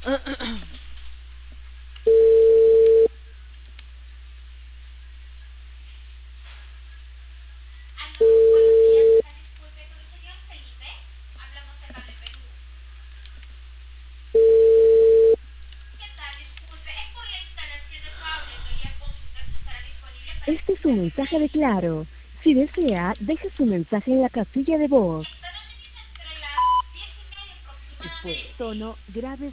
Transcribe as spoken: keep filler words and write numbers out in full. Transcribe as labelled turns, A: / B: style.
A: Este es un mensaje de Claro. Si desea, deje su mensaje en la casilla de voz. Después, tono grave.